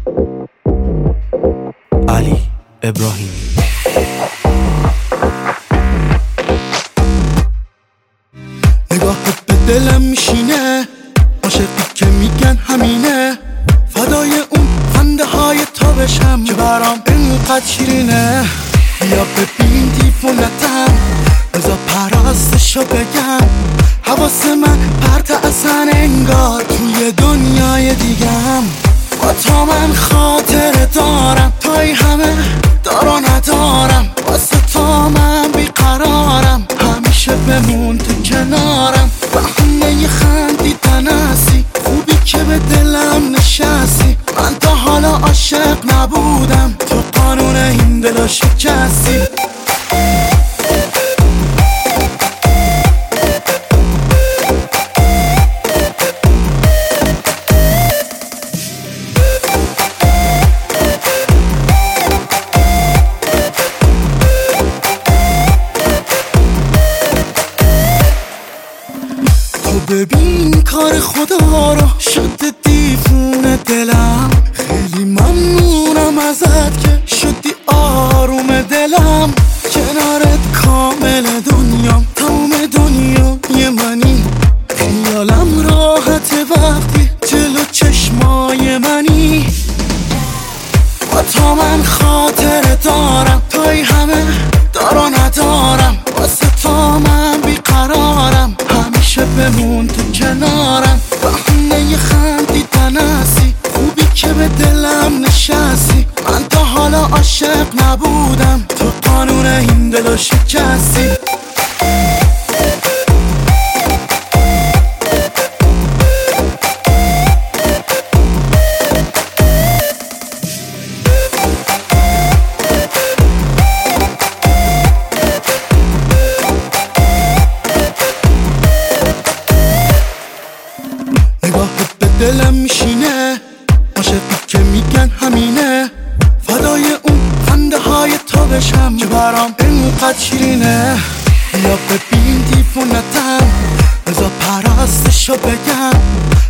علی ابراهیمی. نگاهت به دلم میشینه، عاشقی که میگن همینه، فدای اون خنده های تابشم که برام اینقدر شیرینه. بیا ببین دیوونتم، بذار پراستشو بگم، حواس من پرت اصلا انگار توی دنیای دیگم. با تو من خاطره دارم، توی همه دارو ندارم، واسه تو من بیقرارم، همیشه بمون تو کنارم. بهونه خندیدن هستی، خوبی که به دلم نشستی، من تا حالا عاشق نبودم، تو قانون این دلو شکستی. ببین کار خدا رو شده دیوونه دلم، خیلی ممنونم ازت که شدی آروم دلم. کنارت کامل دنیام، تموم دنیای منی، خیالم راحت وقتی جلو چشمای منی. با تو من خاطره دارم، توی همه دارو ندارم، واسه تو من بیقرارم، همیشه بمون تو کنارم. بهونه خندیدن هستی، خوبی که به دلم نشستی، من تا حالا عاشق نبودم، تو قانون این دلو شکستی. نگاهت به دلم میشینه، عاشقی که میگن همینه، فدای اون خنده های تابشم که برام اینقدر شیرینه. بیا ببین دیوونتم، بذار پراستشو بگم،